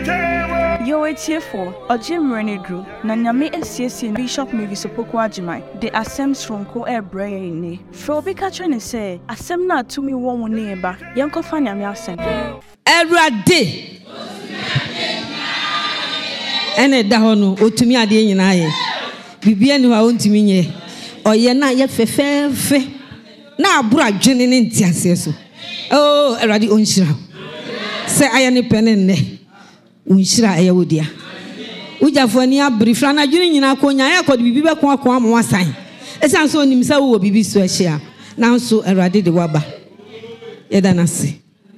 Yo, it's here for a Jim Renegru, Nanyame SCS Bishop Mevisopoko Ajimai, the Assem's from Co Air Brain. Frobi Catching say, Assem not to me one neighbor, Yanko Fanyami Assem. Every day. And a dahono, or to me, I didn't I. Bibian who own to me, or ye not yet fe. Now, brought Jenny in Tiaseso. Oh, a radi unshra. Say I am a pen in there. Unshira ayawudia ujafo ni abrifra na dwene nyina konya ya kodi bibi beko akwa mo wasan esan so nim sa wo bibi so ahia na so awrade de waba yedanase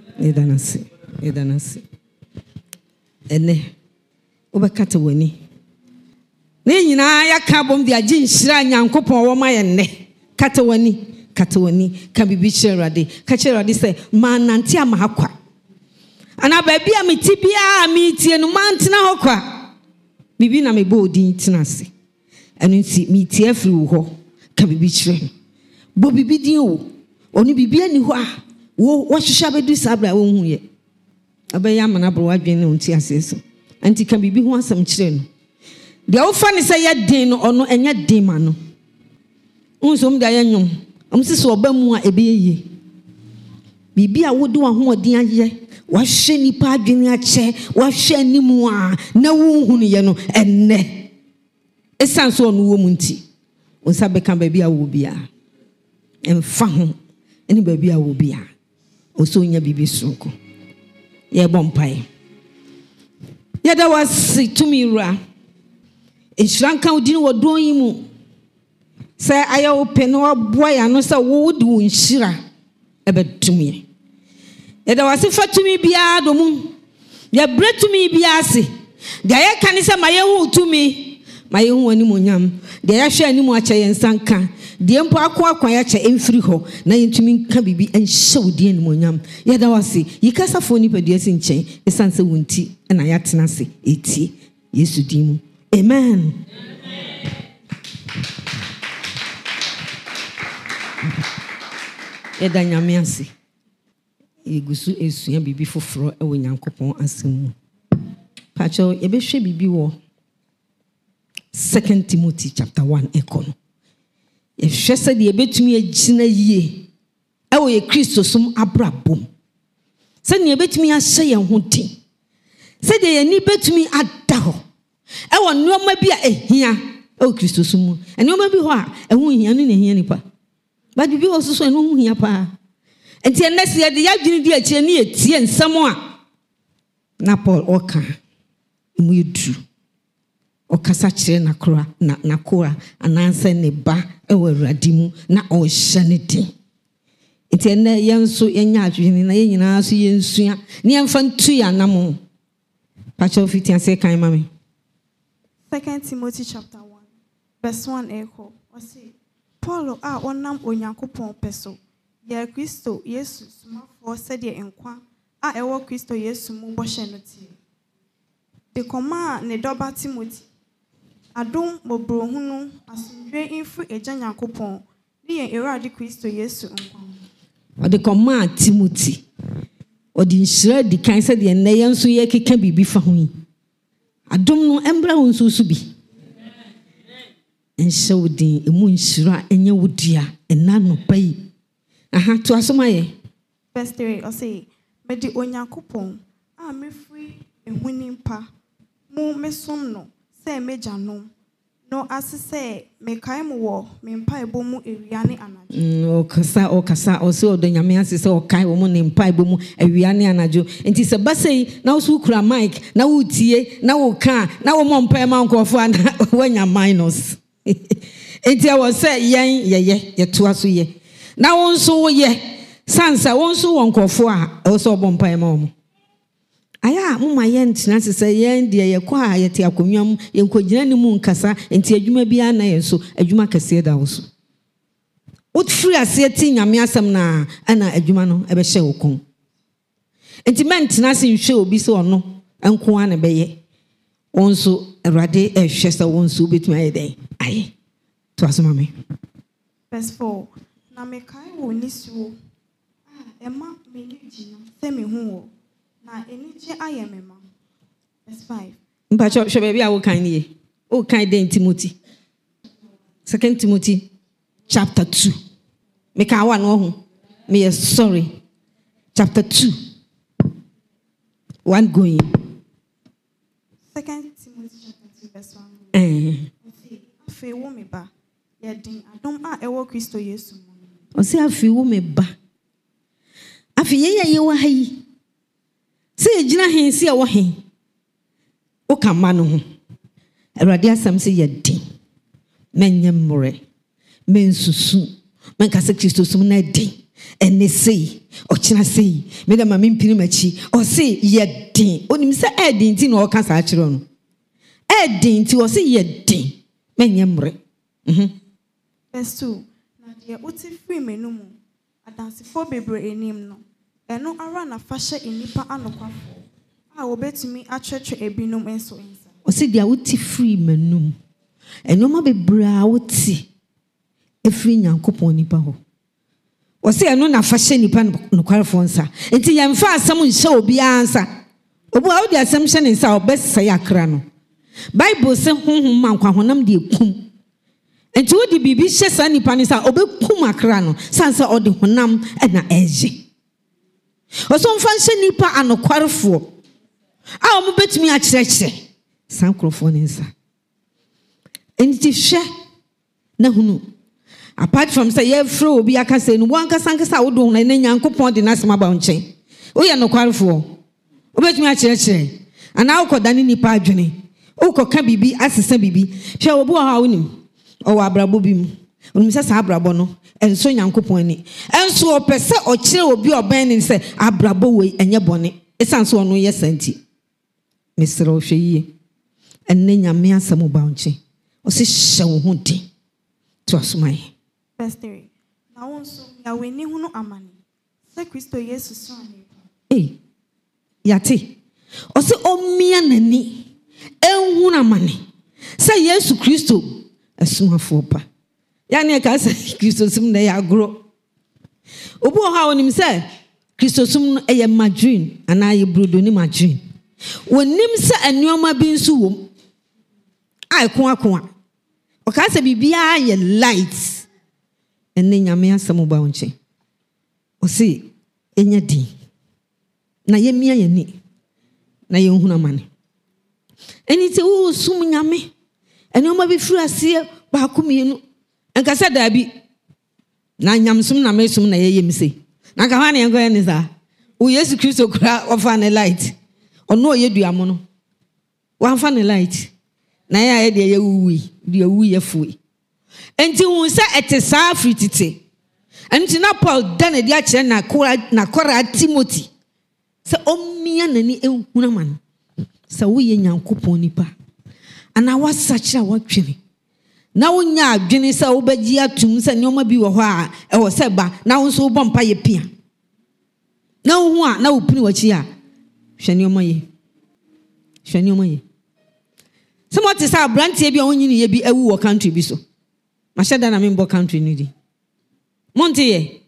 ene obekata wani ne nyina ya ka bom de agi nhira nyankopon wo ma ye ne kata wani ka bibi chirade ka chirade se manante amahakwa ana baby a mitibia mi tie no mantena hokwa bibi na me bodin tenase eno nti mi tie afri wo ho ka bibi kire bo bibi din o oni bibi ani ho a wo hwehwe bedu sabra wo hu ye abeya amana bro wadwen ne onti aseso anti ka bibi ho asam kire no de wo fa ne se ye din no ono enya din ma no unsom da ye nwom amsiso oba mu a ebeyeye bibi a wodi wa ho odin aye wahwe nipa adwene ache wahwe animu a na wonhunu ye no enne esanso ono wo munti onsa beka baabi a wo bia emfa ho eni baabi a wo bia oso nya bibi sonko ye bompai ye da wasi tumira enhranka odin wodon yi mu se aya ope no aboa ya no se wo wodi wo nhira ebetumye Yada wasi fatumi biya domu. Ya bretumi biya si. Gaya kanisa mayehu utumi. Mayehu wani monyam. Gaya share ni mwacha yensanka. Diempo akwa ya cha emfiri ho. Na yentumi nka bibi ensha udie ni monyam. Yada wasi. Yikasa foni pe diesi nchen. Esanse wunti. Ena yatina se. Eti. Yesu dimu. Amen. Yada nyamiasi. Yegusu esuya bibi foforo ewo nyankopon asemu pacho yebehwe bibi wo 2 Timothy chapter 1 ekono yehwe se de yebetumi agina yie ewo ye Kristo som abrabom se ne yebetumi ahye ye ho din se de ye ni betumi ada ho ewo nneoma bi a ehia ewo Kristo som nneoma bi ho a eho hia no ne hia nipa ba bibi wo so eno ho hia pa enti enese ye de yadwini di akire ne etie nsam a na Paul oka mu yedu okasa kire na kora na kora ananse ne ba ewa radimu na ohye ne din enti ene yenso yenya adwini na yenyina so yensua ne yemfa ntu ya namo pacho fitian se kan mame 2 Timothy chapter 1 verse 1 echo osi Paul a onam onyankopon peso ya Kristo Yesu sumafo sede enkwa a ewo Kristo Yesu mu boshe no tie de koma ne doba Timothy adom bobrohunu asundwe infu eja nyankopon ne ye erade Kristo Yesu enkwa ode koma Timothy ode nhira di kan sede enne yenso ye keka bibi fa ho yi adom no embra wonso su bi enhye wodin emu nhira enye wodia enna no pai aha to asomaye verse 3 I say medi onyankopon a mefri ehunimpa mu mesom no se mejanom no asese mekai mu wo mempa ebomu ewiane anajo okasa o se odonyame asese okai wo mu ne mpa ebomu ewiane anajo enti se basei na wo su kura mic na wo tie na wo ka na wo mompa ma nkofo ana wanya minus enti I was say yen ye to aso ye na wonso wo ye sansa wonso wonkofo a so bompa ma omo aya muma ye ntina se ye de ye kwa ye te akonwam ye nkogina ni mu nkasa enti adwuma bia na ye so adwuma kase da wo so wot free ase ti nyame asem na ana adwuma no ebe hye wo kon enti mentina se nhwe obi se ono enko ana be ye wonso awrade ehwe se wonso betumi aye den aye to asoma me verse 4 na mekai wo nisuo ema me ni gina se me hu wo na enije ayemema verse 5. Mpacho show baby I kind ye. O kind in Timothy. 2 Timothy chapter 2. Make I one no. Me sorry. Chapter 2. One going. 2 Timothy chapter 2 verse 1. Afi wo me ba. Ye din adom a ewo Kristo Yesu mo. O se afi wo me ba. Afi ye wa ha yi. Se ejina hen se wo hen. O ka ma no ho. Awurade asam se ye din. Menye mmore. Mensusu. Menkase Kristo sum na din. Ene sei. Ochina sei. Me da ma mempini machi. O se ye din. Onim se edin ti no o ka sa akire no. Edin ti o se ye din. Menye mmore. Verse 2. Na de uti free menumu. Adansifo bebre enim no. Eno ara na fashe enipa anokwafo. A wobetumi atwetwe ebinom enso ensa. O se dia uti free menum. Eno ma bebre a uti efri Nyankopon nipa ho. O se eno na fashe nipa nokwarefo nsa. Enti yemfa asam nhyɛ obi ansa. Obu a odi asam hyɛ ne nsa obesa yakra no. Bible se honhom mankwa honam de ekum. Enti wodi bibi hyɛ sa nipa ne sa obekum akra no. Sansa odi honam na eje. Oso mfa hyɛ nipa anokwarefo. A omo betumi akyerɛkyerɛ san krofo ne nsa. Enti hwɛ na hunu. Apart from say ye free obi aka say no wan kasa wodo na Nyankopon de nasema ba nkyɛn. Wo yɛ nokwarefo. Obetumi akyerɛkyerɛ. Ana ukoda ni nipa adwene. Ukoka bibi asesa bibi. Hwɛ obi wa ha wonim. Owa abrabo bi mu. Onim sɛ sa abrabo no enso Nyankopon ani. Enso opese okyerɛ obi oban ne sɛ abrabo we enye bone. Esanso ono yɛ santi. Mesra o hwɛ yie. Enne Nyame asɛm ba nkyɛn. O se hyɛ wo ho din. To asomai. Verse 3. Na wonso ya weni hunu amani. Se Kristo Yesu so ani. Yate. O se omia nani. Ehunu amani. Se Yesu Kristo asumafo pa. Yani e ka se Kristo sum na ya agro. Obu ha onim se Kristo sum e ye margarine ana ye brodo ni margarine. Wonim se anuoma bi nso wom. Ai ko akwa. O ka se bibia ye light. Enne Nyame asɛm ba wonche. O se enya din. Na ye mia ye ni. Na ye nhuna mane. Eni te wo sum Nyame. Anuoma bi firi ase ba komienu. Enka se da bi. Na nyamsum na mesum na ye yemse. Na ka hwa na enko ye ni sa. O Yesu Kristo kura ofa ne light. Ono ye duamo no. Wa fa ne light. Na ye de ye wuwi. De wuwi ye fuwi. Enti hu se etesa afritite. Enti na Paul dan e dia kire na kora Timothy. Se omia nani ehuna man. Se wo ye Nyankopon nipa. Ana wasakira watwene. Na wonya adwene se wo bagi atum se nyoma bi wo ho a e wo se ba na wo so wo bompa ye pia. Na wo hu a na wo pini wachi a hwe nyoma ye. Hwe nyoma ye. Se mo te sa brantie bi a wonyini ye bi awu wo country bi so. Mashada na membo country ni di. Monte ye.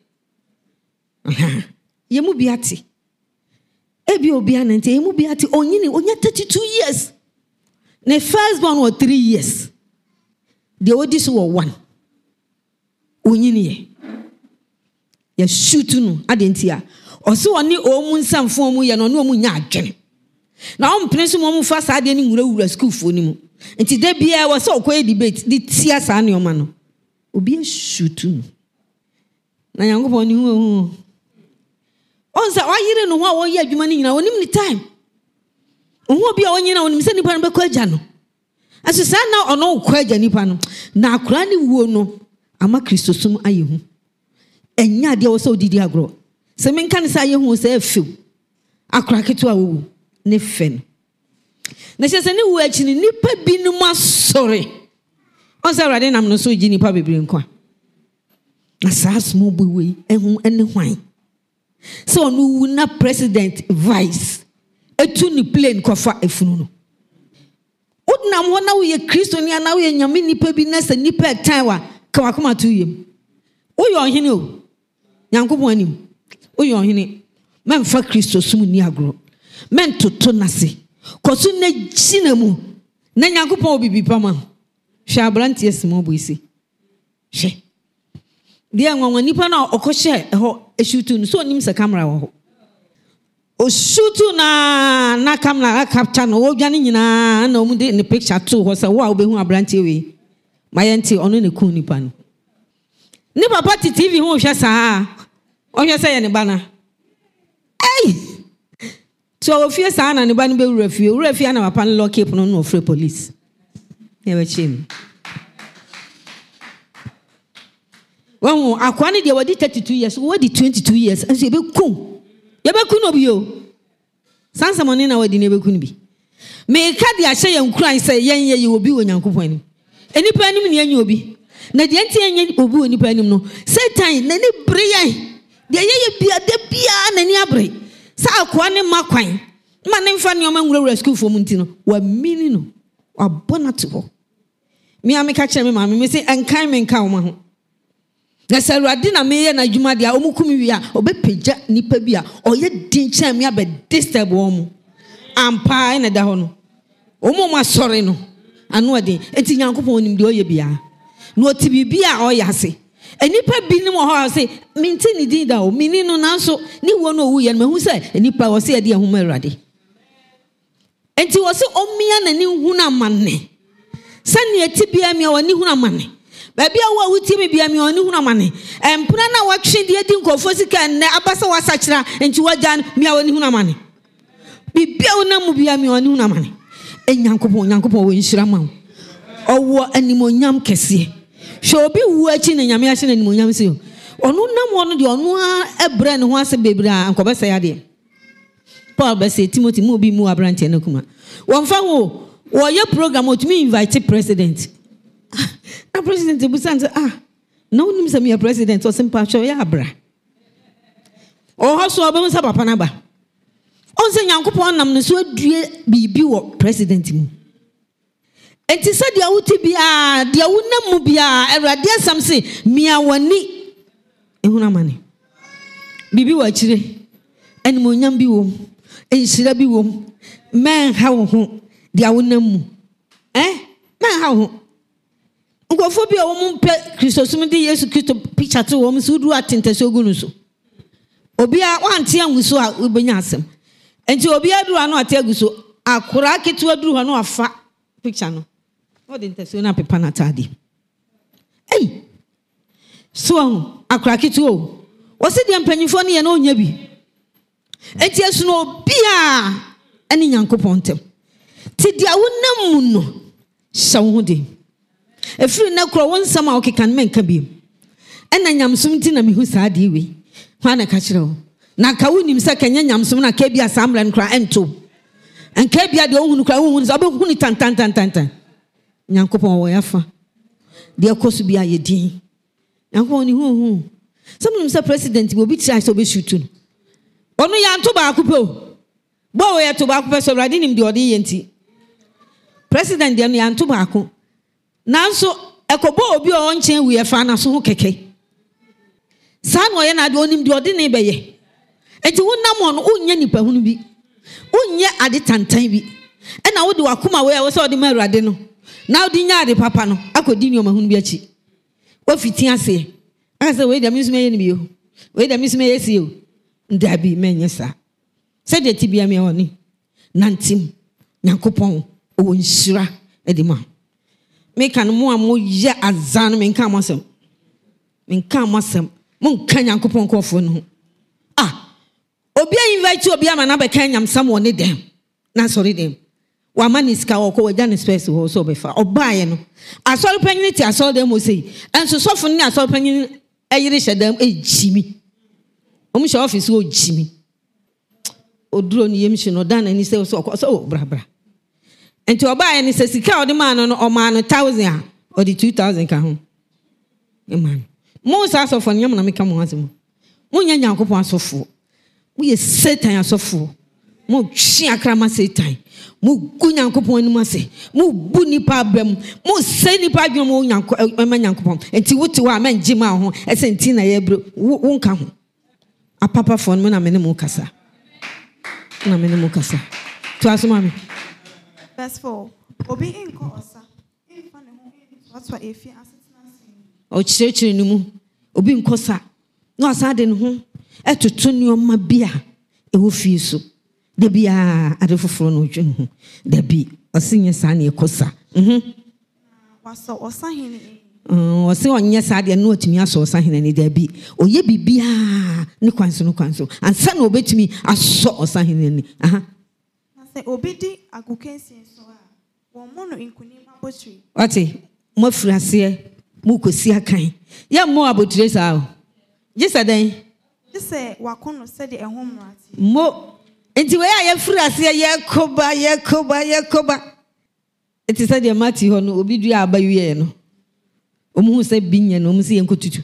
Ye mu biati. Ebi obi anante ye mu biati onyini onya 32 years. Ne first born was 3 years. The oldest was 1. Onyini ye. Ya shoot no adentia. Oso oni omu nsamfo mu ye no no mu nya adwene. Na o mpene so mu fa sa ade ni nwura school fo ni mu. Nti da bia wo so okọ debate di tia sa ne oma no. Obi shoot no. Na Nyankopon ni hu. Onza wayire no ho a wo ye adwuma ni nyina onim ni time. Ohu obi a onyina onim se nipa no be kwaja no. Aso sa na ono kwaja nipa no. Na akura ni wuo no ama Kristo sum ayehu. Enya de wo so didi agro. Se menka ne sa ayehu se afew. Akura keto a wo ne fen. Na se ne wo achi ni nipa bi no masore. Onza rade nam no so gi nipa bebre nkwa. Na sa small boy ehun ene hwan. So no wu na president vice. Etu ni plane kofa efunu no. Udna mo na wo ye Kristo ni na wo ye nyame nipa bi na sa nipa time wa ka wakoma to yem. Wo yo hene o. Nyankopon anim. Wo yo hene. Memfa Kristo sum ni agro. Men toto nase. Kosu ne chinemu. Na Nyankopɔn obibi pama. Hwe abrante esimo boisi. Hwe. Dia nwanwa nipa na okɔhye ɛhɔ eshutu no so onim se camera wɔ hɔ. Oshutu na camera capture no odwane nyina na omu de ne picture to hɔ se wo a obehu abrante we. Mayenti ono ne kun nipa no. Ni papa ti TV ho hwɛ saa. Ohwɛ sɛ ye ne bana. Ei! So ofie saa na ne ba no be wurafie na papa no lock up no no free police. Never shame. When akwani de wadi 32 years, wadi 22 years, and you be cool. You be cool no bi o. Sansa money na wadi ne be cool bi. Me ka de ahye yan kran say yan ye obi wo Nyankopɔn anim. Enipa anim ne yan obi. Na de enti yan obi wo nipa anim no. Satan na ne bre yan. De ye bia de bia na ni abre. Sa akwani makwan. Ma ne mfa ne oma nwura school for munti no. Wa mini no. Wa bona to ho. Me ameka kire me ma me say enkan me nka wo ma ho. Na Awurade na meye na adwuma dia omukumi wi a obepagya nipa bi a oye din kyan me abe disturb wo mu ampa na da ho no omoma sore no anu ade enti Nyankopɔn onim de oye bia na otibi bia oye ase enipa bi nim ho ase minti ni din da o mini no nanso ni wo no owu ye no mahu se enipa wo se ye de ahoma Awurade enti wo se omia na ni hu na manne sani etibia mi woni hu na manne baby awu wuti me bia me oni hunu mane empuna na watwe de edi nkofo sika ne abasa wasachira enti wajan me oni hunu mane bibia wona mu bia me oni hunu mane Nyankopɔn wo nhira ma owo animonyam kese hwe obi wu achi na nyame ahye na animonyam se ono nam ono de ono a ebre ne ho ase bebra ankobesa ya de Paul be say Timothy mu bi mu abrante na kuma wonfa wo ye program otumi invite president. Na president Busanza no nim se me president o simpa hwe ya abra o hoso obem sa papa na ba on se Nyankopɔn nam ne so adue bibi wo president mu enti se dia wuti bia dia wonam mu bia Awurade asam se mia wani ehuna mane bibi wa kire animonyam bi wo enhyira bi wo men ha wo ho dia wonam mu men ha wo Ngofo bi a wo mpe Kristosum de Yesu Kristo picture to wo msu du atentase ogunu so. Obi a wante anwuso a obenya asem. Enti obi aduru ano ate aguso akora ketu aduru ho no afa picture no. O de entase na pepa na tade. Ei. So akora ketu o. Wo se de mpanyifo ne ye na onya bi. Enti esu no obi a ene Nyankopɔn tem. Ti dia wonam mu no. Shawo ho de. Efiri na kro won sama o kekan menka bi ena nyamsom ti na mehu saa de wi hwa na ka kire wo na ka wonim se kanya nyamsom na ka bia samra nkra ento enka bia de ohunu kra ohunu so obehu ni tan Nyankopɔn wo yafa de akoso bia ye din Nyankopɔn ni hu some se president bi obi try so be shoot no ono ya nto ba akupe o bo we to ba akupe so Awurade nim de ode ye nti president de no ya nto ba ako nanso ekobo obi o nchen wi efa na so ho keke sa no ye na de onim de ode ne beye enti wonam on unya nipa hunu bi unya ade tantan bi e na wo de wakoma we wo se ode ma Awurade no na wo de nya ade papa no akodi ni o ma hunu bi achi wo fiti ase ase we de misme ye ni bi o we de misme ye si o ndabi menye sa se de tibia me woni nantim Nyankopɔn o nhyira edima me kan mo amo ya azan me nka amasem mo nka Nyankopɔn kofo no obi invite obi ama na be kan nyamsam woni dem na sorry dem wa maniska okọ wa jan space ho so be fa obaye no asori panyin ti asori dem o sei enso sofo ni asori panyin ayire hyedam ejimi omu hye office o jimi oduro ni yemhye no dan ani se so bra enti obaye ni se sika odi man no o man 1000 or the 2000 ka ho man mo sa sofo nyam na meka mo hasem mo nya Nyankopɔn asofo mo ye Satan asofo mo twi akrama Satan mo gu Nyankopɔn anim ase mo bu nipa abam mo se nipa adwom mo Nyankopɔn enti wote wa man gima ho ese enti na ye bro wo nka ho apapa fon mo na me ne mo kasa To ask mommy. Verse 4. Obi inko osa. Infa ne ho what's what efi asetena sin. O chire no mu. Obi nkosa. No asade ne ho etoto nioma bia e wo fie so. Da bia ade foforo no dwe ho. Da bi osinye sa na ekosa. Waso osa hene. Ose onye sa de no atumi aso osa hene ne da bi. Oye bibia ne kwanso no kwanso. Ansa na obetumi aso osa hene ni. Say obedi agukensi so a wo mono inkuni mabotri. Ati mo frase mo kosi akan. Ya mo abotire sa o. Jesa den. Jese wakono said e ho mrati. Mo enti we ya frase Yakoba. Enti said ya mati ho no obi dua aba wie no. Omu se binye no omu se yenkotutu.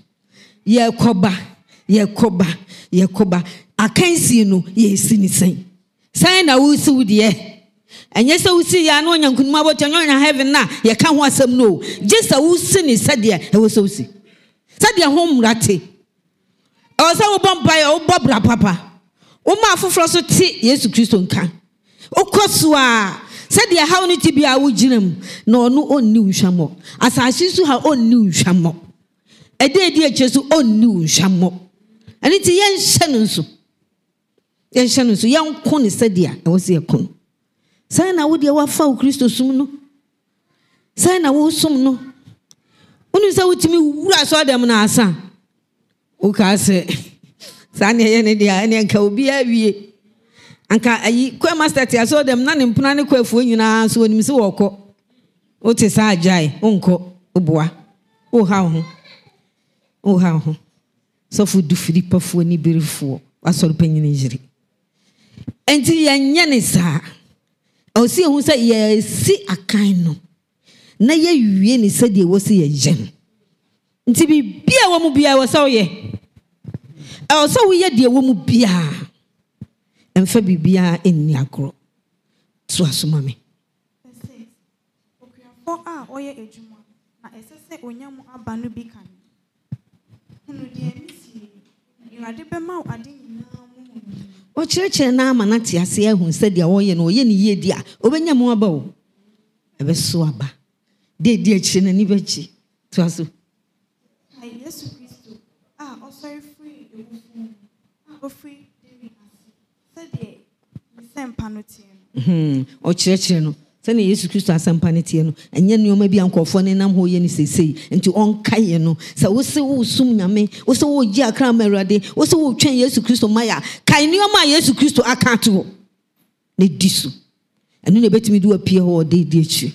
Yakoba. Akansi no ye sini sen. Sign na wusi wudie. Enye se wusi ya no nyankunuma bocha nyonya heaven na ye ka ho asem no. Jesa wusi ni sadia e wo se wusi. Sadia ho mrate. O se wo bompa ya wo bobra papa. Wo ma afoforo so ti Yesu Kristo nka. Okoso a sadia ha no ti bia wo ginam na ono onni nhwamo. Asase su ha onni nhwamo. Ede echesu onni nhwamo. Ani ti yen hye no nso. Yenshano so yanko ne sadia e wo se yakon sai na wo de wa fa Kristo sum no sai na wo sum no unu se wutimi wura so dem na asa wo ka se sa ne ye ne dia ne ka obi awie anka ayi kwa master tia so dem na ne mpuna ne kwa afuo nyina so onim se wo kɔ o te sa ajai onko oboa o ha ho so fu du filipa fu ni berifo asɔre panyine jiri enti yenye ne sa o si hu se ye si akan no na ye wie ne se de wo se ye jem nti bia wo mu bia wo se wo ye o se wo ye de wo mu bia emfa bibia enni akro so asoma me okuafo a oye ejuma na esese onyamu aba no bi kan hunu de emisi irade bema ade nyina o chirechire na ama na te ase ehun se dia wo ye no ye ne ye dia obenya mu aba o ebe so aba de achire na ni bachi to aso Yesu Kristo o sorry free ewu o free David said de sempa no tie o chirechire no se ne Yesu Kristo asempa ne tie no enye nneoma bi ankofo ne nam ho ye ne sesei enti onka ye no se wo se wo sum nyame wo se wo gi akra marade wo se wo twen Yesu Kristo maya kai nneoma Yesu Kristo aka to ne disu enu ne betimi du apie ho de achi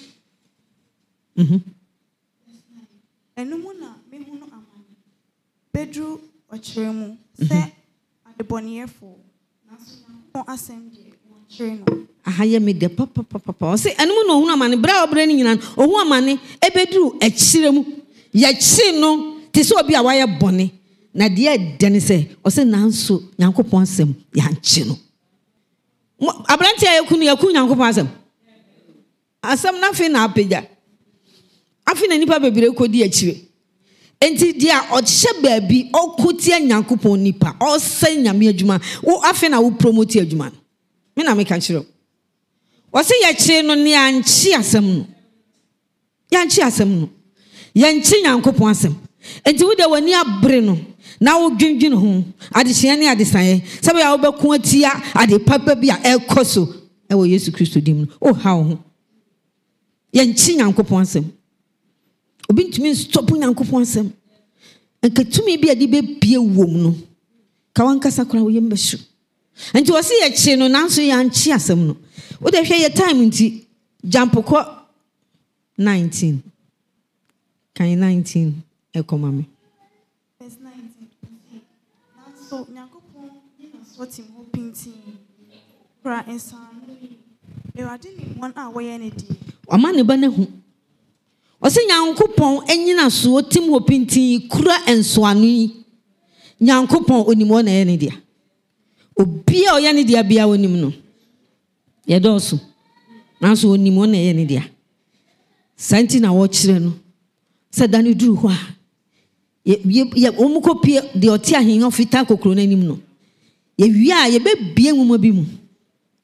enu mu na me hu no amani bedru ochire mu se adeboniyefo na so na asem de ochire no ahaye me de papa o se enu no hu amane bra obra ni nyina ohu amane ebeduru achire mu ya chi no te se obi a waye bone na de de ne se o se nanso Nyankopon asem ya nchi no abranti ayekunu yakun Nyankopon asem na fe na apega afi na nipa bebire kodi achire enti dia o hye baabi okutia Nyankopon nipa o se nyame adwuma wo afi na wo promote adwuma me na me ka kire wase ya chi no ne anchi asem no yanchi asem no yanchi Nyankopon asem enti wo de wani abre no na wo dwendwen ho adehye ne adesaye sabe ya wo beku atia ade papa bi a ekoso e wo Yesu Kristo dim no o ha ho yanchi Nyankopon asem obi ntumi stop Nyankopon asem enka tumi bi ade be bie wom no ka wankasa kora wo yembehyu enti wase ya chi no nanso yanchi asem no wo de hwe ye time nti jump ko 19 kan 19 e koma me verse 19 so Nyankopon ni na so tim ho pinti kra ensan ewade ni won a wo ye ne di Oma ne ba ne hu. Ose Nyankopon enyina so tim ho pintin kura ensoano yi. Nyankopon onimo na ye ne dia. Obi a oye ne dia bia onim no. Ye doso. Nanso onimo na ye ne dia. Santi na wo kire no. Se dani duru ho a. Ye omukopie de oti ahen ofita kokoro na nim no. Ye wi a ye be bie nwoma bi mu.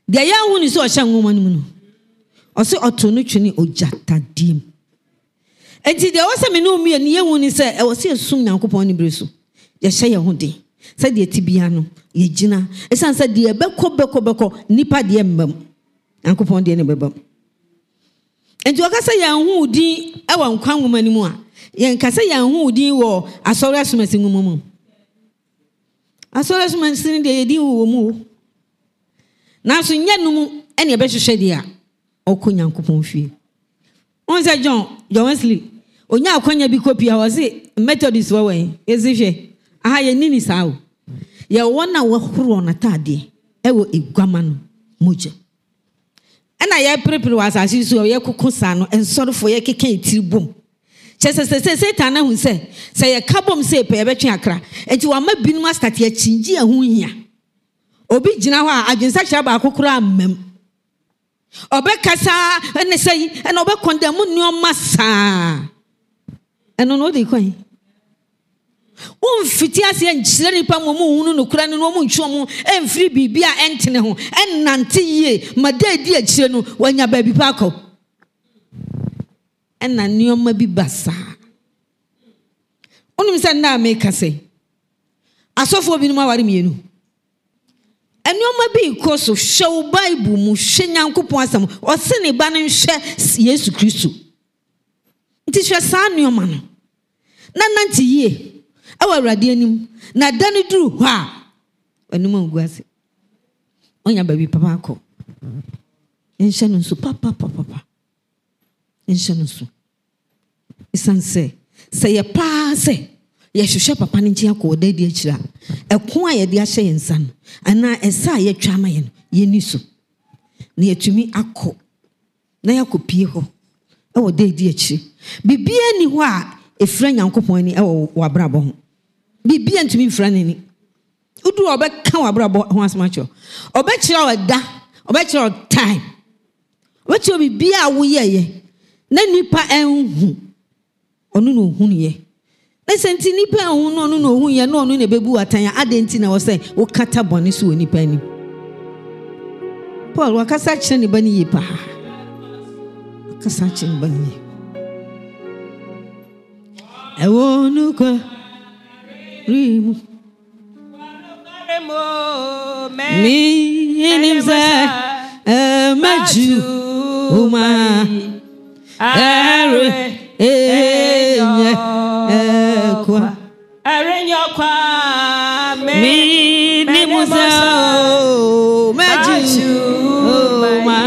dia ya hu ni so o hye nwoma no mu no o se oto no twene ojatadiem enti dia wo se me no mie ne ye hu ni se e wo se esum Nyankopɔn ne bere so ye hye ye ho de se dia tibia no ye gina esan se dia beko nipa dia mbam Nyankopɔn dia ne bebam enti o ka se ya hu din e wa nkwa nwoma ni mu a ye nka se ya hu din wo asɔre asomasi nwoma mu asɔre asomasi dia ye din wo mu na so nya num ene e be hwehwe dia okɔ Nyankopɔn fie on se John Wesley onya akwanya bi kopi a wo se Methodist wo wen ezihwe aha ye nini saa o ye wona wo horo na tade e wo egwama no moje ena ye prepare wasase so ye kokosa no ensorofo ye keka etiribom chese Satan na hu se ye kabom se pe ye betwe akra enti wa ma binum start ye chinji ahu hia obi gina ho a adwensa kira ba akokoro amam obekasa ene sei ena obekondem nneoma saa eno no de kwan fiti ase enkyire nipa mo hunu no kura no mo ntwo mo emfiri bibia entene ho ennante yie madadi akire no wanya ba bi pakọ enna nneoma bi basa onum se na make say asofo bi no ma ware mienu nneoma bi koso hwe Bible mu hwe Nyankopɔn asam o se ne ba no hwe Yesu Kristo nti hwe sa nneoma no na nante yie awa Awurade anim na dane duru hɔ a anuma uguase onya baby papa akɔ enhye no so papa enhye no so isanse se ye pa se ye hwehwɛ papa ne nkyia kɔ da di akira ɛko a ye de ahyɛ yensa no ana ɛsa ye twa ma ye no ye ni so na yetumi akɔ na yakopie hɔ ɛwɔ da di akiri bibia ni hɔ a efra Nyankopɔn ni ɛwɔ wabrabɔ ho bibia ntumi mfra nani udu obeka wabrabɔ ho asmacho obekira wada obekira time obekira bibia wo yeye na nipa enhu onu no hu ye na senti nipa enhu no onu no hu ye na onu na bebu atan adenti na wo se wo kata bone so nipa ni Paul wakasa kire ni bani yipa wakasa kire ni bani ewo nu ko rimu mi inimza maju uma are kwa arenyo kwa mi inimza maju uma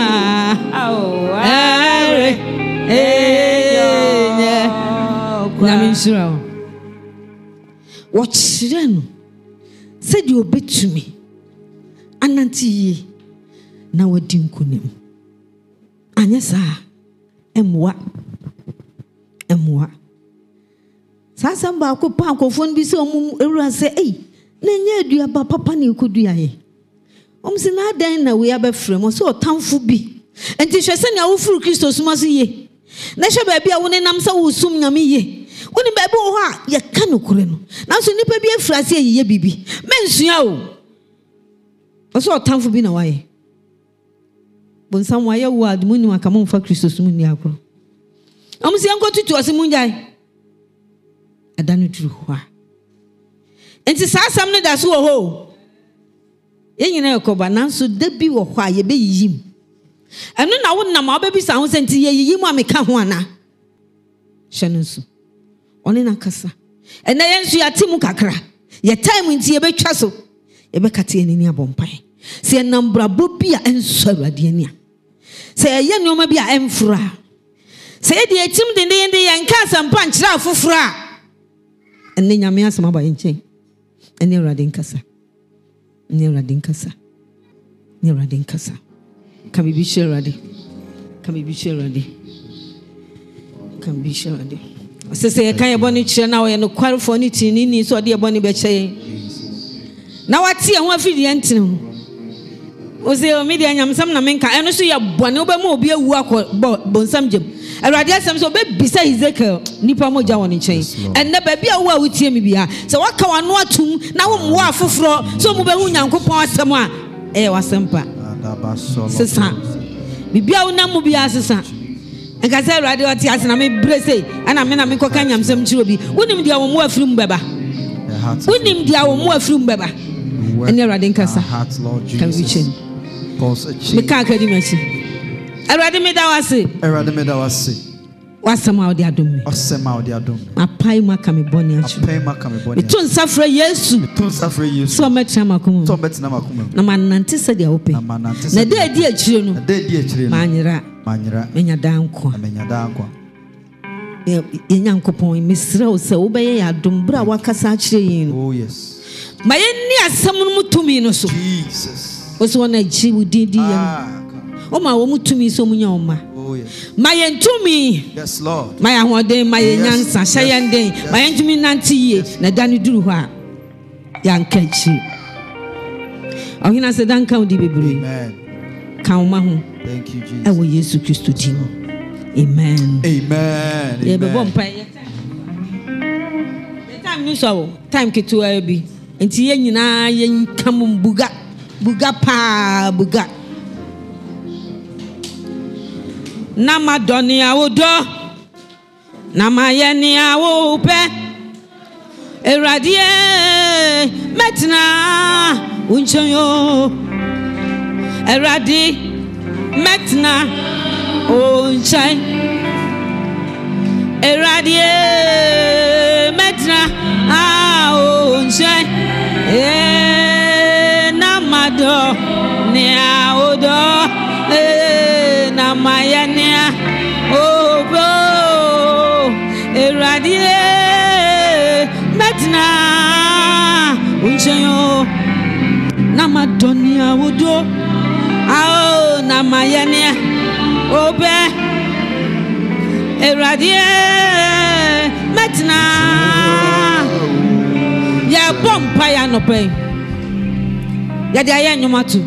are na minshira wɔkyerɛ no sɛdeɛ obetumi anante yie na wadi nkonim anya saa emwa saa samba ko pa akofon bi sɛ ɔmo ewura sɛ na nya aduaba papa ne kodua ye ɔmo na adan na we abɛfrɛ mo sɛ ɔtamfo bi enti hwɛ sɛ nea wofuru Kristo soma so ye na hwɛ baabi a wo ne nam sɛ wo sum nyame ye woni baabi wo ho a ye ka no kore no nanso nipa bi afura se ye bibi mensua o so otamfo bi na waye bonsam waye wo admuni makamo mfa Kristo sum ni akoro amsi enko tutu osimu njai adanu duru ho a enti saa sam ne da so wo ho ye nyina yakoba nanso da bi wo ho a ye be yiyim eno na wo nam obabi sa ho senti ye yiyim ameka ho ana hyenenso one na kasa ena yensu yate mu kakra ye time nti ye betwa so ye bekate enini abompan se enambrabo bi a enso Awurade ani a se ye nneoma bi a emfura se ye de etim de ye nka asampa nkyira afofora enne nyame asema ba yenchen enne Awurade nkasa enne Awurade nkasa enne Awurade nkasa ka bibi hye Awurade ka bibi hye Awurade ka bibi hye Awurade sese ye kan ye boni kire na wo ye no kwarefo ni tini ni so de ye boni be kye na wate ye ho afidi entene o se o media nyamsam na menka eno so ye boni oba ma obi awu akọ bonsam jem Awurade asem so be bisa Ezekiel nipa moja woni kyen enne ba bia wo a wutie mi bia se waka wano atum na wo mo afoforo so mo be hu Nyankopɔn asem a wasɛmpa sesa bibia unamu bia sesa nka say radio ati ase na me brese ana me na me koka nyamsem chiro bi wonim dia wo mu afirim beba wonim dia wo mu afirim beba ene radio nkasa can we change me ka akadi machi radio me da wase wasama odi adom me apai maka me boni achu metun safra yesu so metra makum na manante se dia ope na de adi achire no manyira menya danko Yankopon misra o se obeye ya adom bra wakasa achire yin oh yes maye ni asam no mutumi no so Jesus o so na ji wudidi yam o ma wo mutumi so munya o ma maye ntumi yes Lord maye ahoden maye nyansa hyeyenden maye ntumi nantiye na dani duru ho a yankachi ohina se dan kan di bebre amen kan ma ho thank you Jesus ewo Yesu Kristo din amen ye be bom pa ye time ni so time kitu abi enti ye nyina ye nkam buga Namadoni awodo Namayeni awope Eradie metna unchoyo Eradi metna unchay Eradie metna unchay Namado ni awodo Namayania oh bro eradie metna uncheyo Namadonia wodo ah namayania obe eradie metna ya bompa ya no pe ya dia ya nyomatu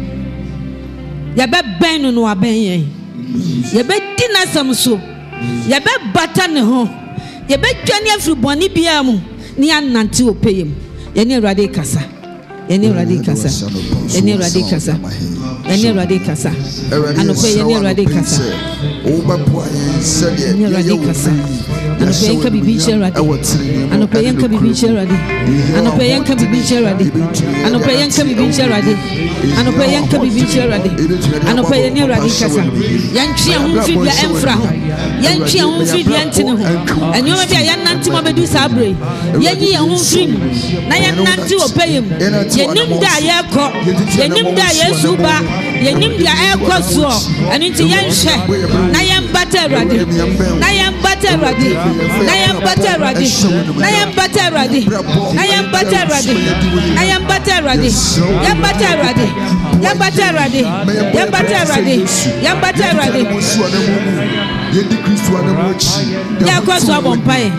ya be ben no aben yen ya be dinasam so ya be bata ne ho ya be twane afri boni bia mu ni anante opeyem ya ni Awurade kasa ya ni Awurade kasa ya ni Awurade kasa ya ni Awurade kasa anope ya ni Awurade kasa obapo ayense ni Awurade kasa anope yanka bibi cherade anope yanka bibi cherade anope yanka bibi cherade anope yanka bibi cherade anope yanka bibi cherade anope ya ni Awurade kasa yantwe ho fidua emfra ho yantwe ho fidua ntene ho anyoma bia yanante ma bedu sabre yanyi ho frim na yanante opeyem yenim da yekọ yenim da Yesu ba yenim da ekoso aninti yanhwe na yambata Awurade na yambata Awurade na yambata Awurade na yambata Awurade na yambata Awurade na yambata Awurade yambata Awurade yambata Awurade yambata Awurade yambata Awurade yedi Kristo anamochi ya kwaso abompai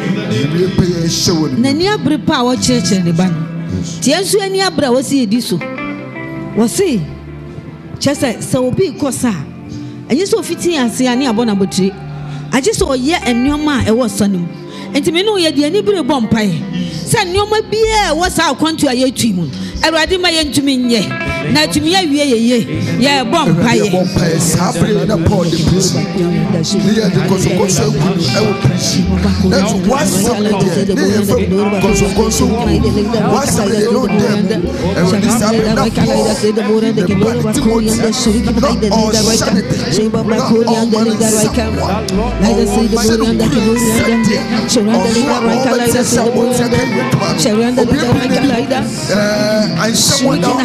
na ni abre pa wo cheche ne ban tiesu ani abra wo si ediso wo si chese se obi kosa enyi so fiti ase ani abona botire age so ye enoma e wo sonim enti me no ye de ani bre bompai se enoma bia wo sa akwantu aye tuimu Awurade ma ye ntumi nye na tumi ya wie ye ye bompai sabre na Paul de prison ni ya de koso e wo prison that's what somebody de koso what somebody no dem e wo ni sabre na Paul de bora de que bora bakuri anda shiriki baida da raika sheba bakuri anda da raika laida sei de bora anda que bora anda shoranda da raika laida sei de bora anda shoranda da raika laida I someone that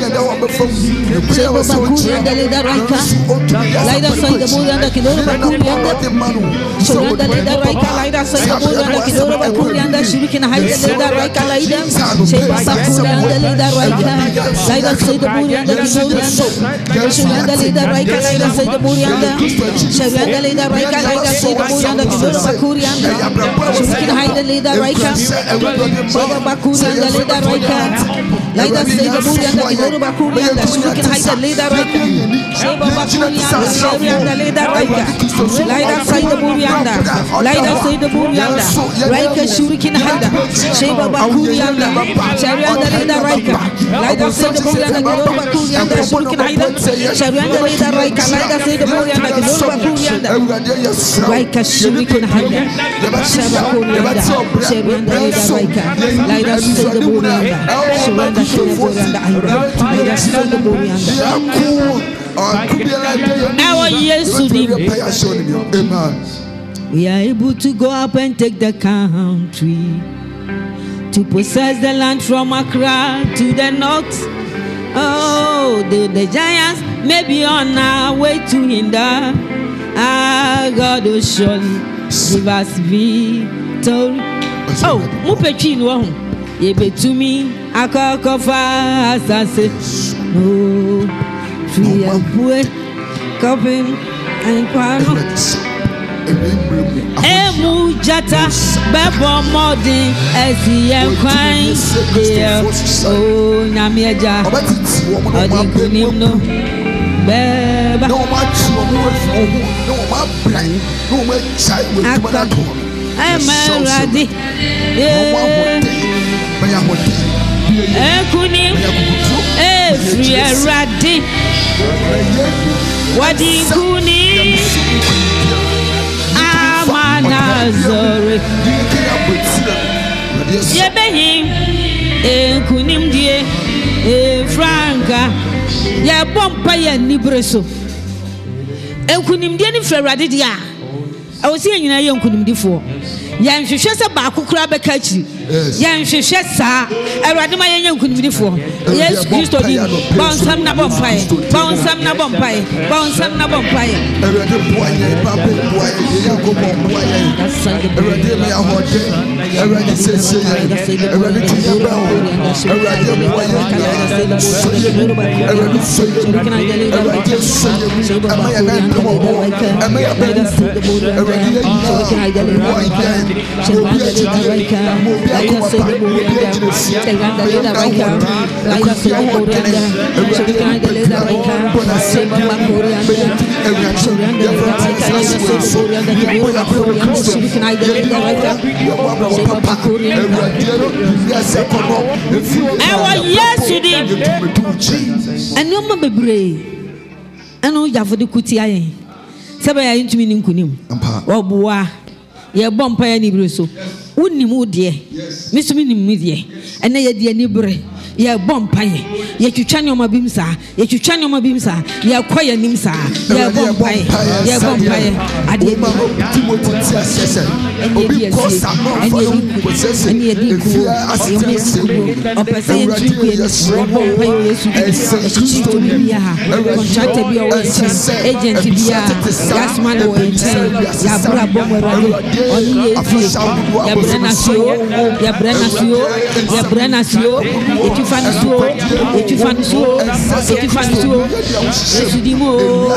sheba bakuri anda da raika laida sei de bora anda que bora bakuri anda shoranda da raika laida sei de bora anda que bora bakuri anda shiriki na haida da raika laida sheba bakuri anda da raika laida sei de bora anda que bora anda shoranda da raika laida sei de bora anda shoranda da raika laida sei de bora anda que bora bakuri anda shiriki na haida da raika sheba bakuri anda da raika laida sei de bora anda que bora bakuri anda shiriki na haida da raika sheba bakuri anda da raika Laida Saida Burianda, Laida Saida Burianda, Raika Shurikin Handa, Sheba Bakurianda, Sharianda Lida Raika, Laida Saida Burianda, Gilova Kurianda, Shurikin Handa, Sharianda Lida Raika, Laida Saida Burianda, Gilova Kurianda, Raika Shurikin Handa, Shaba Kurianda, Sharianda Lida Raika, Laida Saida Burianda, Sharianda Burianda, Laida Saida Burianda. Amen. We are able to go up and take the country, to possess the land from Accra to the north. Oh, the giants may be on our way to hinder. Our God will surely give us victory. Oh, Mupechin won. Ye be to me, I call cover as I say. No, free and poor, coping and quano. Emu jata bebo modin esi enkwai oh nyamieja odikunim no beba emeradi ekunim efri eradi wadikunim Nazare Yebehim Kunim die Franka Ya bompa ya nibreso Kunim die ni frerade dia I was saying na ye kunim di fo Ya nhwehwe se ba kokura beka chi Ya nhwehwe sa Awurade ma ye kunim di fo Yes Kristo di bonsam na bompai bonsam na bompai bonsam na bompai Awurade boye papa boye ye ko boye Awurade me ahode Awurade sese Awurade tiya ba Awurade boye Awurade soye Awurade soye amaya na ntomo amaya ba Awurade ye bompa ya ni breso wonni mu de misumi ni mu de ena ye de ni bre ye bompa ye twetwa ne oma bimsa ye twetwa ne oma bimsa ye kwaya nimsa ye bompa ye ade ma Timothy assessor obi kosa no for possess ye di ku assistance opese ye triku ye bompa ye yesu Kristo bia contract bia o agent bia gasman o ya bra bomwe oni ye ya brana sio etufani sio Yesu dimo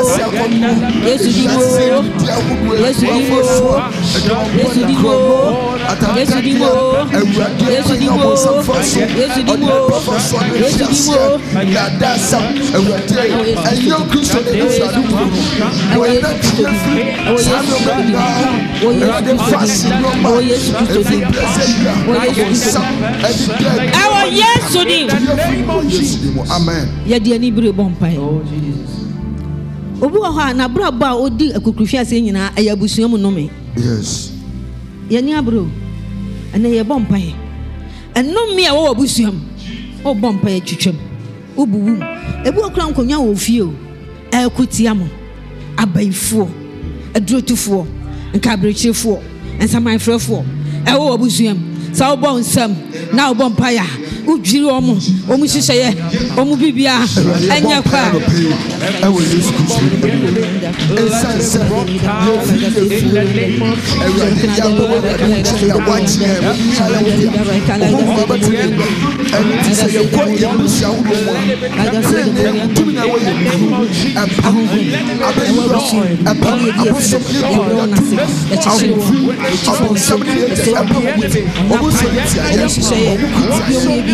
Amen. Yadi ani bre bompai. Obi wa ha na bra ba odi akukuhwe ase nyina ayabusuam nome. Yes. Yani abro. Ana ye bompai. Enome a wo abusuam. O bompai twetwam. Obuwu. Ebu okra nkonya wo fie o. Akutiam. Abaifo. Adrotufo. Nkabrechefo. Ensamanfrefo. Ewo abusuam. Sa wo bon nsam. Na wo bompai a. Ujiri omu hihye omu bibia anya kwa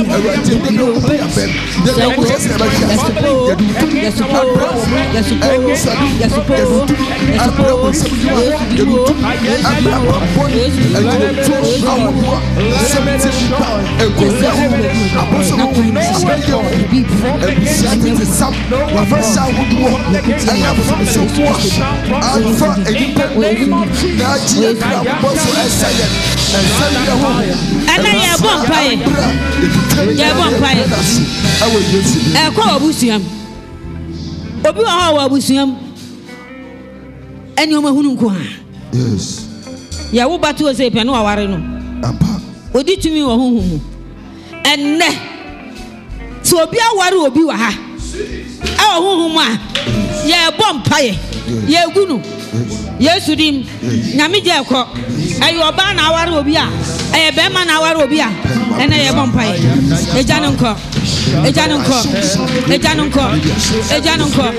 Obi wa ha wa busuam eni o mahunu nko ha Yes. ya wo batu o se pe no aware no Ampa. odi tumi wo honhom mu enne so obi aware obi wa ha a honhom a ye bom paye ye gunu Yesu dim nyame je ekọ ayo oba na aware obi a eye be ma na aware obi a ene ye bom paye eja no nko eja no nko eja no nko eja no nko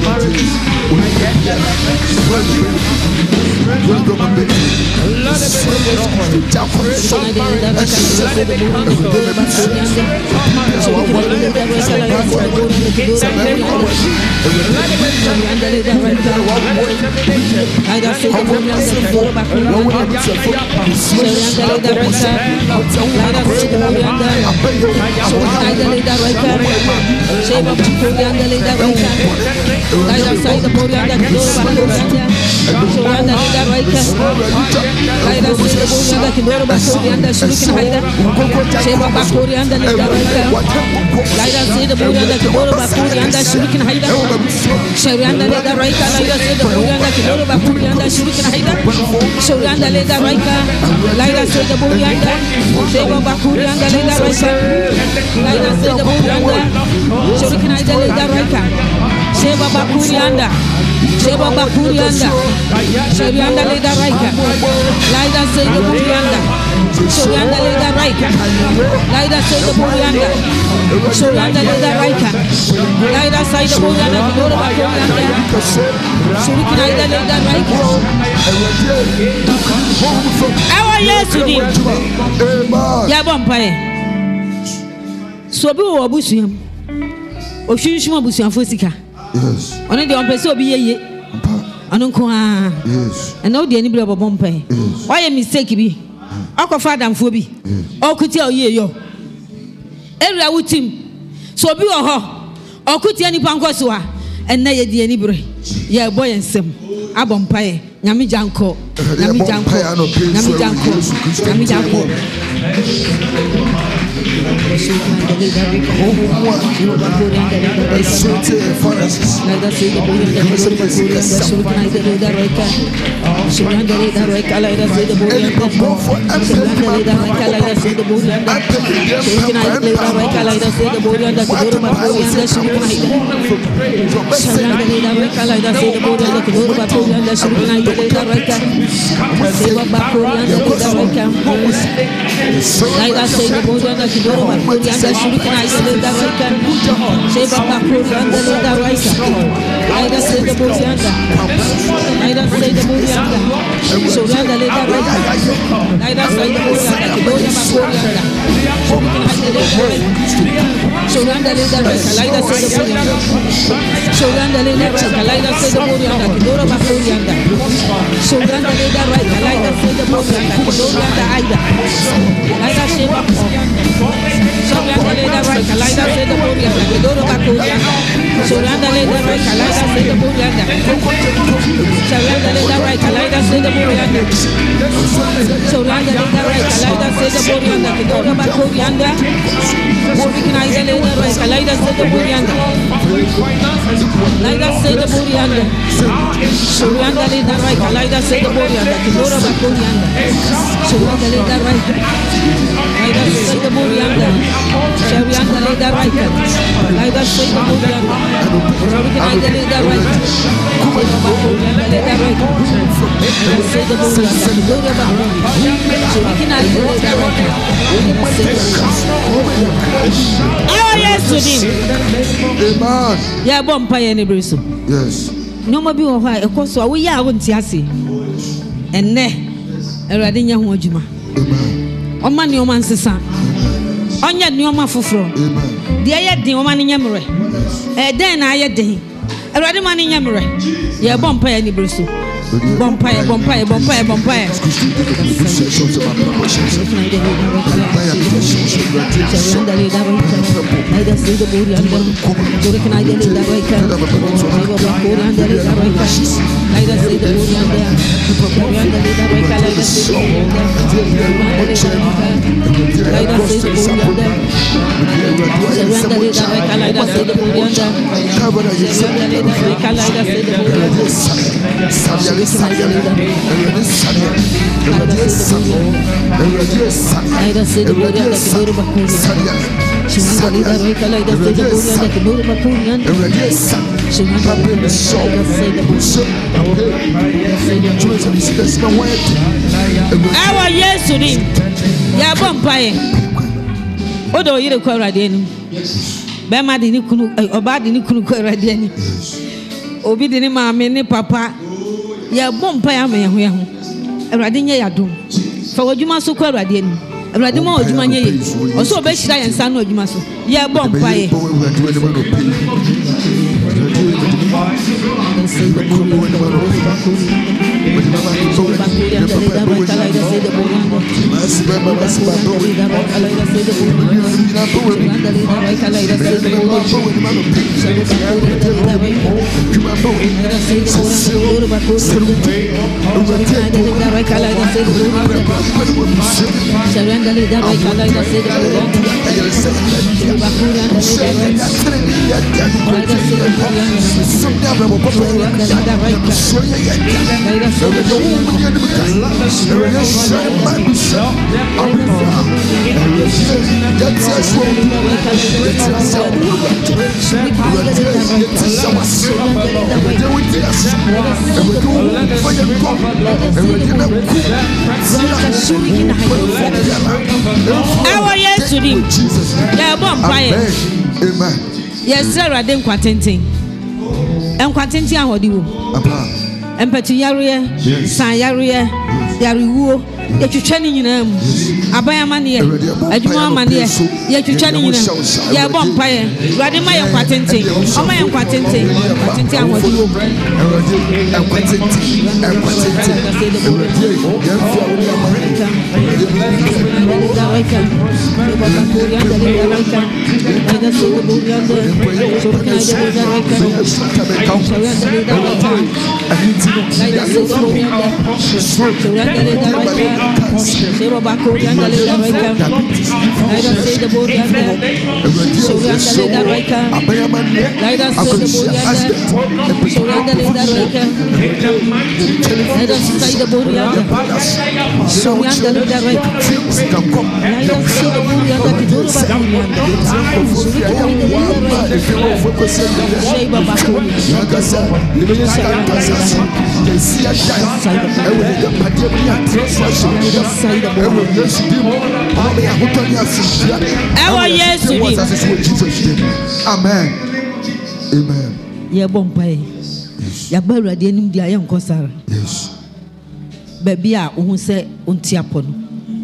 Sheba Bakurianda, Sheba Bakurianda, Sherianda Leda Raika, Laida say the Burianda, Sherianda Leda Raika, Laida say the Burianda, Sherianda Leda Raika, Laida say the Burianda, Dora Bakurianda, Shurikina Leda Raika. Our yes to him, Yabompire. So be Obusium, Oshishma Busian Fosika. Yes. Only the person will be ye. I don't call. Yes. And no, the anybody of a bumpy. Why a mistake be? Uncle Father and Phoebe. Or could tell ye yo. Area with him. So be a ho. Or could any pancosua. And nay, the anybody. Yeah, boy and sim. A bumpy. Yami Janko. Yami Janko. Yami Janko. Yami Janko. Yeah, bumpy any bristle. Yes. No more be why a course we are won't see. And ne, a radinia wajuma. On money, O man, son. Onya nneoma foforo. De aye den oma ne nyamre. Den na aye den. Awurade ma ne nyamre. Ye bompa ya ni breso. Bompa ya. Our yes to him. Ya bompaye. Odo yire kwa awurade anu. Be ma de ni kunu oba de ni kunu kwa awurade ani. Obi de ni maame ni papa. Ya bompaye ama ye ho. Awurade nye ya dom. Fa wadwuma so kwa awurade ani. Awurade ma wadwuma nye ye. Oso obe hira ye nsa no wadwuma so. Ya bompaye. Amen. Yes, sir, I didn't quantity. And quantity, I would do. And Patu Yaria, San Yaria, Yariwo, yet you training in them. Abayamania, Adumania, yet you training in them. Ya bompire, Radimaya quantity, or my quantity, quantity, I would do. Amen. Amen. Ya bompay. Ya bara de nim dia yen kosara. Yes. Baby a wo se ontiapo no.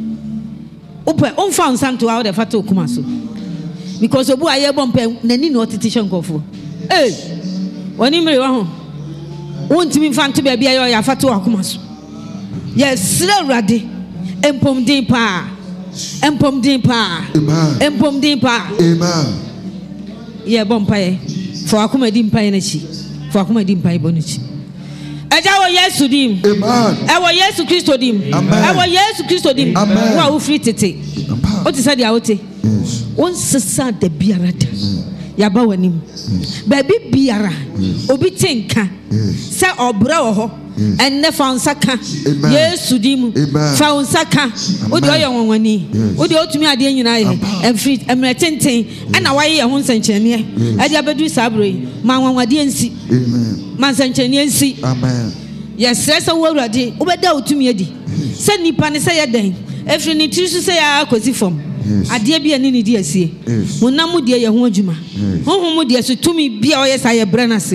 Ope on found santo out the fatu kuma so. Because obu aye bompay nani no titishon kofo. Eh. Woni mre wa ho. Wontimi fanto baby aye ya fatu akuma so. Yes, Rade. Empom din pa. Empom din pa. Amen. Empom din pa. Amen. Yeah, bompay. For akuma din pa enachi. For akuma din pa ibonuchi. Eja wo Yesu dim. Amen. E wo Yesu Kristo dim. Amen. E wo Yesu Kristo dim. Amen. Wa wo free tete. O ti say dia wote. Yes. Won sesa de biara da. Ya ba wanim. Ba bi biara. Obi tenka. Se obra wo ho. Enne fa nsaka. Yesu dim. Fa nsaka. O de oyo wonwani. O de otumi ade nyina ye. En free emre tenten. Ena waye ye ho nsankyene. E de abedu sabro yi. Ma wanwade ensi. Amen. Ma nsankyene ensi. Amen. Yes, resa wo awurade. Obeda otumi adi. Se nipa ne se ye den. Efri ni trisu se ya akosi fom. Ade bia ni ni di asie. Monam de ye ho adwuma. Honhom de so tumi bia o ye sa ye brana se.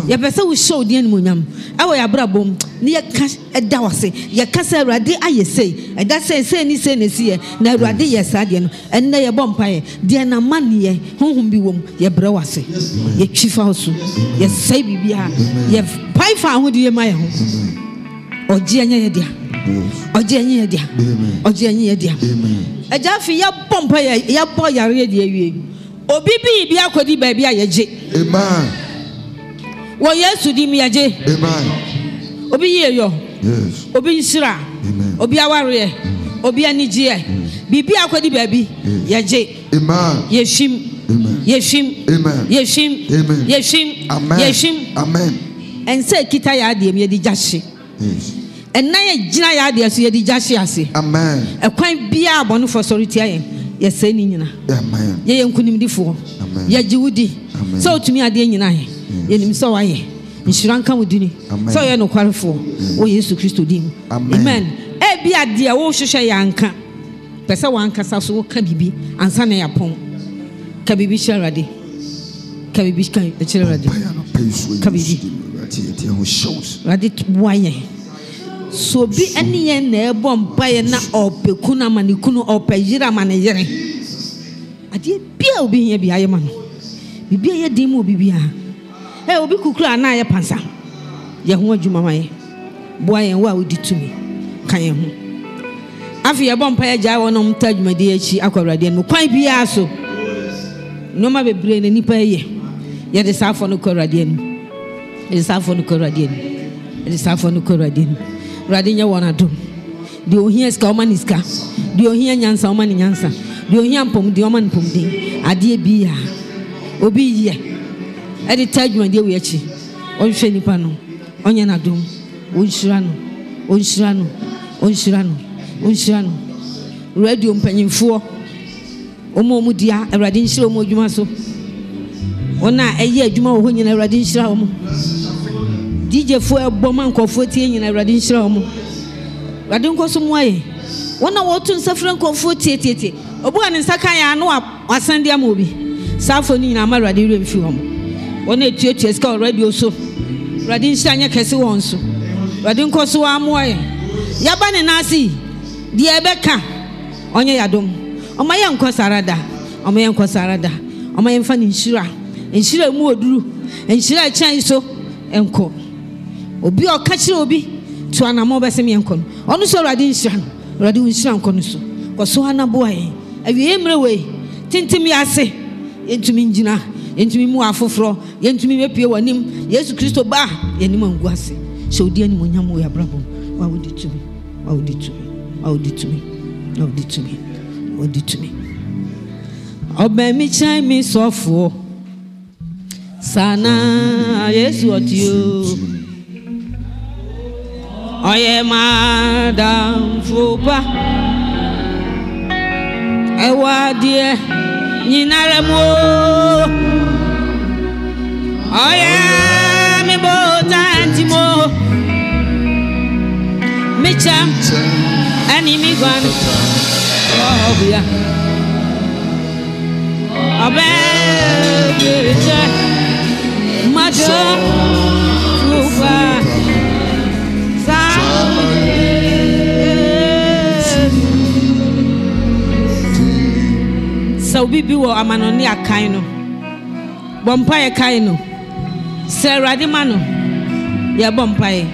Ya pese wo show de animonyam. Awo ya brabom. Ni ya ka eda wase. Ya kasa Awurade ayesei. Eda sei ni sei na sie. Na Awurade yesa de no. Enne ye bompae. De na mane honhom bi wom. Ye bre wase. Ye twifa osu. Ye sei bibia. Ye pai fa ho de ye maye ho. Oje anya ye dia. Oje anya ye dia. Oje anya ye dia. Eja fi ya bompae ya bo yare de awie. Obi bi akodi ba bi ayeje. Amen. Wo Yesu di mi aje. Amen. Obi yeyo. Yes. Obi nsira. Amen. Obi aware. Obi anije. Bibi akodi ba bi yeje. Amen. Yeshim. Amen. Yeshim. Amen. Yeshim. Amen. Yeshim. Amen. Yeshim. Amen. Ense kita ya de mi de jahye. Yes. Enna ye gina ya de so ye de jahye ase. Amen. Ekwan bia abonu for sority ayen. Ye se ni nyina. Amen. Ye nkunimdifo. Amen. Ye jiwudi. So otumi ade nyina ye. Ye nim so waye. Nshira nka wodini. So ye no kwarefo. O Yesu Kristo dim. Amen. E bia de wo hwehwe ya nka. Pese wankasa so ka bibi ansa na ya pon. Ka bibi sharade. Ka bibi kan echirade. Ka bibi. Rade waye. So bi eni ye na ebo mpaye na opeku na manikunu opejira maneyere. Ade bia obi ye bia ye ma no. Bibi ye dim obi bia. Obi kukura na ye pansa. Ye ho adwuma maye. Boa ye wa odi tumi. Kan ye ho. Afi ye bompa ye gya wonom tadwumade achi akwawrade no kwan bia so. Noma bebre na nipa ye. Ye de safo no kwawrade no. Ye safo no kwawrade no. Ye safo no kwawrade no. Rade nya wona dum. De ohia ska omaniska. De ohia nyansa omani nyansa. De ohia mpom de omani pom din. Ade bia. Obi ye. Edi tadwumade we achi. Onhwe nipa no. Onye na dum. Onhyira no. Onhyira no. Onhyira no. Onhyira no. Radio mpanyimfo. Omo dia Awurade nhyira omo adwuma so. Ona eye adwuma wo nyina Awurade nhyira omo. DJ fo eboma nkofo tie nyina Awurade nhyira omo. Awurade nkoso mo aye. Wona wo tu nsafra nkofo tie. Obu an nsaka ya no wasande am obi. Safo ni nyina ma Awurade remfi omo. Wona etuetu ska radio so. Awurade nhyira nya kese won so. Awurade nkoso wa mo aye. Yaba ne nasi. Die ebeka onye yadom. Omaye nkosarada. Omaye nkosarada. Omaye mfa ni nhyira. Nhyira mu oduru. Nhyira chan so enko. Obi o ka kire obi to anamo besem yenko no onu so Awurade nhyira no Awurade nhyira nko no so koso anabo aye awie emre we tintim yase yentumi ngina yentumi mu afoforo yentumi mepie wanim Yesu Kristo ba yenim angu ase hye odi ani monyam wo yabrabo wa wodi tumi wa wodi tumi wa wodi tumi wa wodi tumi wa wodi tumi oba mi chan mi sofo sana Yesu otio oye madam fupa ewadie nyinare mo oye mi botanti mo mi cham ani mi gwan obia abe je madam fupa so bibi wo amanoni akan no bompa ye kan no se Awurade ma no ye bompa ye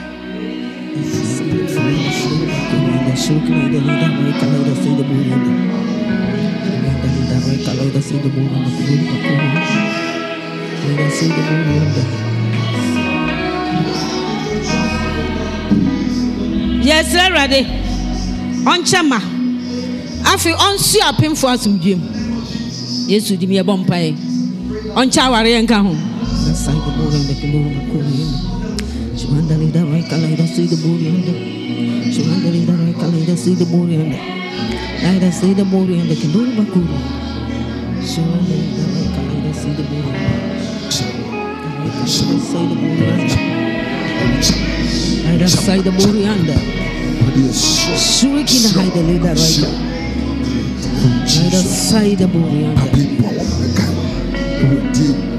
yes Awurade onchama afi onsu apemfo asumdwem Yesu di me bompa ye oncha ware ye nka ho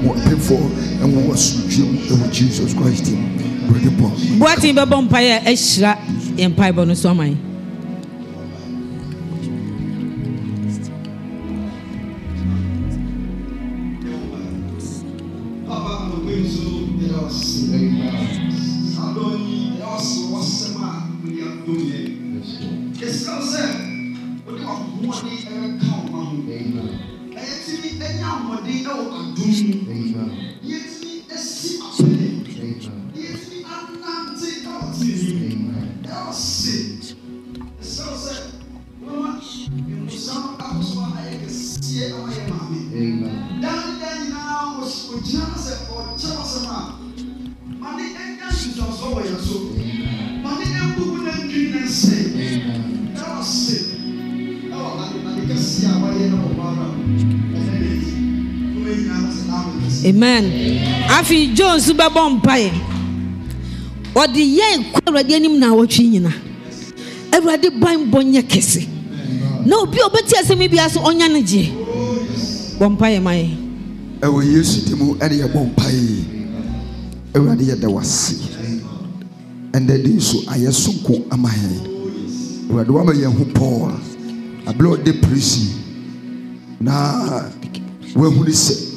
more painful and was Jesus Christ. What in the Bompire Eshra Empire bonus on mine? Amen. Afi Jones be bompae. Odi ye kwawade anim na awotwe nyina. Awurade ban bonye kese. Na obi obeti asemi bia so onya ne je. Bompae mai. Ewo Yesu timu ene ye bompae. Awurade ye da wase. Ende de so ayesonko amahe. Awurade wa ma ye hu Paul. Ablo de prisi. Na we hu ni se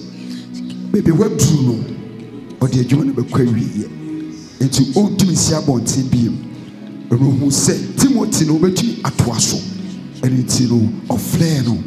baby what do no or the adwuma be kwawie enti o tumi si abonte biem eno hu se Timothy no betumi atoa so enti no ofle no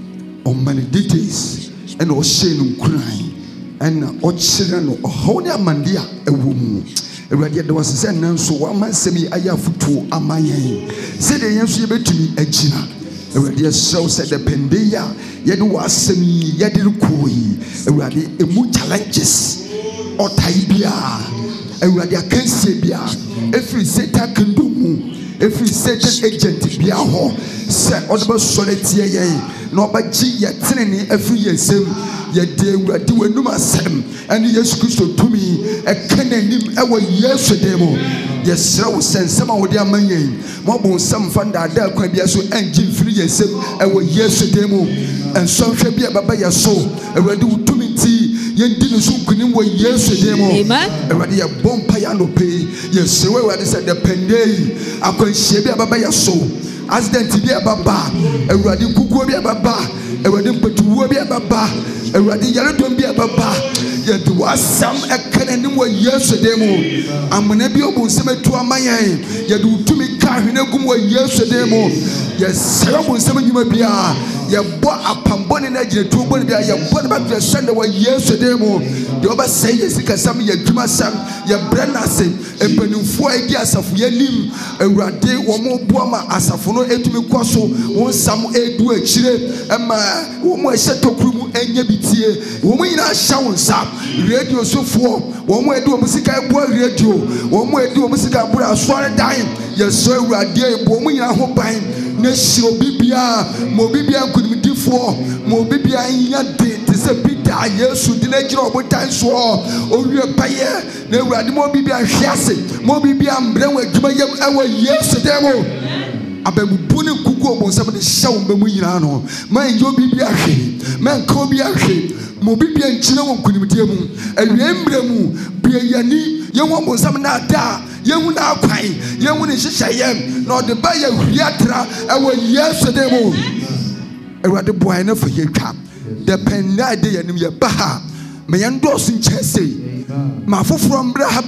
on many details and o she no kran and o kyere no ho ne amande a ewo mu Ewurade de was se nanso wa mansemi ayafutuo amayen se de yenso ye betumi agina Ewurade show said the pendeya ye do asemi ye de koyi Ewurade emu challenges o taibia Ewurade akanse bia every Satan kingdom every Satan agent bia ho se odebe soletie ye na obaji ye tenene every yesem ye de Ewurade wanum asem ene Yesu Kristo tumi e kananim e wo Yesu demo yesra wo sensem a wo de amanyen mo bon sam fanda da kwa bia so engine free yesem e wo Yesu demo enso hwe bia baba yeso Ewurade wo tumi ti yendi no so kunim wo Yesu demo Ewurade ye bompa ya no pe yesra wo Ewurade said the pendei akwanhie bia baba yeso accident bia baba Ewurade kukuo bia baba Ewurade mpatuwo bia baba Ewurade yaredom bia baba yet was some ekananim wo Yesu demo amana bi obonsem atu amayan ye do tumi ka hwene gum wo Yesu demo yes sera obonsem nyuma bia ye bo apambone na giretu bone bia ye bo na ba sende wo Yesu demo de oba say yesika sam ye dwuma sam ye brana se empanimfo agi asafo ye nim Ewurade wo mo bo ma asafo no etumi kwaso won sam edu akire ema wo mo ehye tokuru mu enya bitie wo mo nyina hya won sam radio so for one way do musica boy radio one way do musica boy asore dan yes so Ewurade bo mu nyina ho ban na hiro bibia mo bibia nkunimdifo mo bibia nya de te se bida Yesu de na gire obotan so owie paye na Ewurade mo bibia hwiase mo bibia mbre wa adwuma yam ewa Yesu demo ababubu ne kuku obonsam de hyawo mbemu nyina no man yo bibia hwe man ko bia hwe mo bibia nkyina won kunimdie mu awie mbre mu bia yani ye won bonsam na da ye hu na akwan ye hu ne hyehyem na ode ba ye hwiatra ewo Yesu demo Ewurade boy na fa ye twa the penna de yanim ye ba ha me ye ndos nkyese ma foforo mbra ha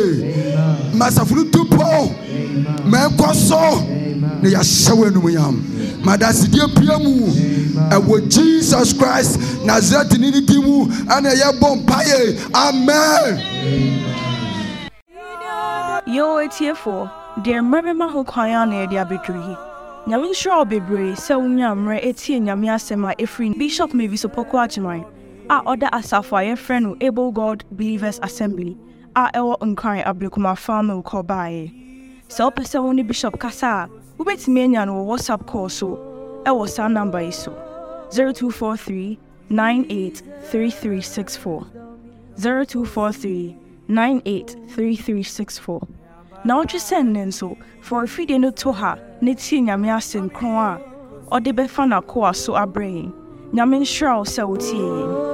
bebre ma safuru tupo ma koso na ya shawe no yam madasidie piamu ewo Jesus Christ Nazareth ni dimu ana ya bompaye amen. Yo etiefo dear mrema ho kwan na de abeduri nyame shro bebre se unya mre etie nyame asema efri Bishop Mavis Opoku Agyemang a order asafo aye friend no Able God Believers Assembly a ewo nkran ablekuma farm ko baaye se opese woni Bishop kasa ubetimi enya no WhatsApp call so ewo sa number iso 0243 983364 0243 983364 na o send nenso for feed no to her ne ti nyame asem kron a o de be fa na ko aso abrain nyame nshra o se o tie